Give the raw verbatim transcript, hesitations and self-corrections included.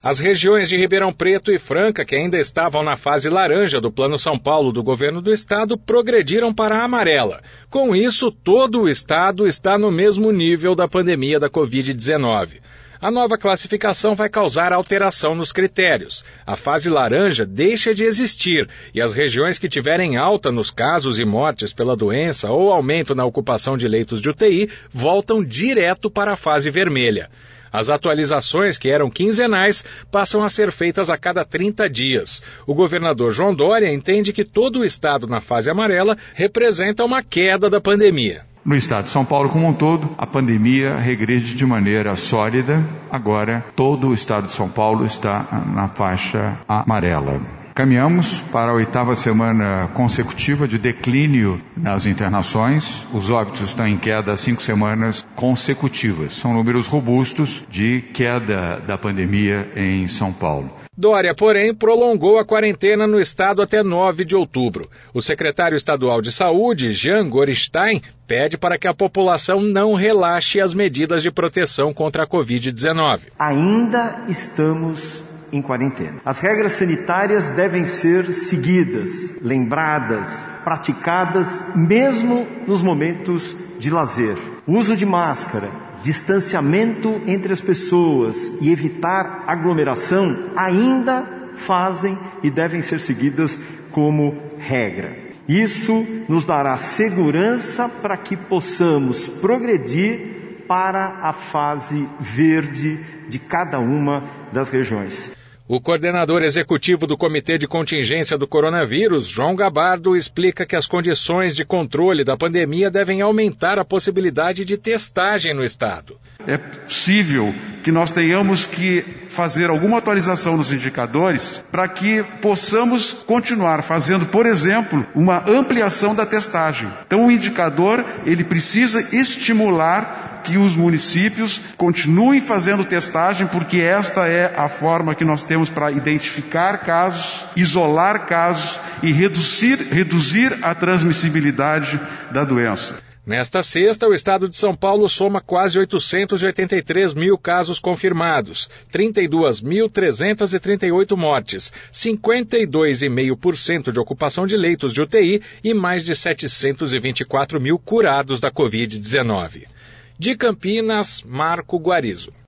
As regiões de Ribeirão Preto e Franca, que ainda estavam na fase laranja do Plano São Paulo do governo do estado, progrediram para a amarela. Com isso, todo o estado está no mesmo nível da pandemia da covid dezenove. A nova classificação vai causar alteração nos critérios. A fase laranja deixa de existir e as regiões que tiverem alta nos casos e mortes pela doença ou aumento na ocupação de leitos de U T I voltam direto para a fase vermelha. As atualizações, que eram quinzenais, passam a ser feitas a cada trinta dias. O governador João Dória entende que todo o estado na fase amarela representa uma queda da pandemia. No estado de São Paulo como um todo, a pandemia regride de maneira sólida. Agora, todo o estado de São Paulo está na faixa amarela. Caminhamos para a oitava semana consecutiva de declínio nas internações. Os óbitos estão em queda há cinco semanas consecutivas. São números robustos de queda da pandemia em São Paulo. Dória, porém, prolongou a quarentena no estado até nove de outubro. O secretário estadual de Saúde, Jean Gorenstein, pede para que a população não relaxe as medidas de proteção contra a covid dezenove. Ainda estamos em quarentena. As regras sanitárias devem ser seguidas, lembradas, praticadas, mesmo nos momentos de lazer. O uso de máscara, distanciamento entre as pessoas e evitar aglomeração ainda fazem e devem ser seguidas como regra. Isso nos dará segurança para que possamos progredir para a fase verde de cada uma das regiões. O coordenador executivo do Comitê de Contingência do Coronavírus, João Gabardo, explica que as condições de controle da pandemia devem aumentar a possibilidade de testagem no estado. É possível que nós tenhamos que fazer alguma atualização nos indicadores para que possamos continuar fazendo, por exemplo, uma ampliação da testagem. Então o indicador, ele precisa estimular que os municípios continuem fazendo testagem, porque esta é a forma que nós temos para identificar casos, isolar casos e reduzir, reduzir a transmissibilidade da doença. Nesta sexta, o estado de São Paulo soma quase oitocentos e oitenta e três mil casos confirmados, trinta e duas mil trezentas e trinta e oito mortes, cinquenta e dois vírgula cinco por cento de ocupação de leitos de U T I e mais de setecentos e vinte e quatro mil curados da covid dezenove. De Campinas, Marco Guarizo.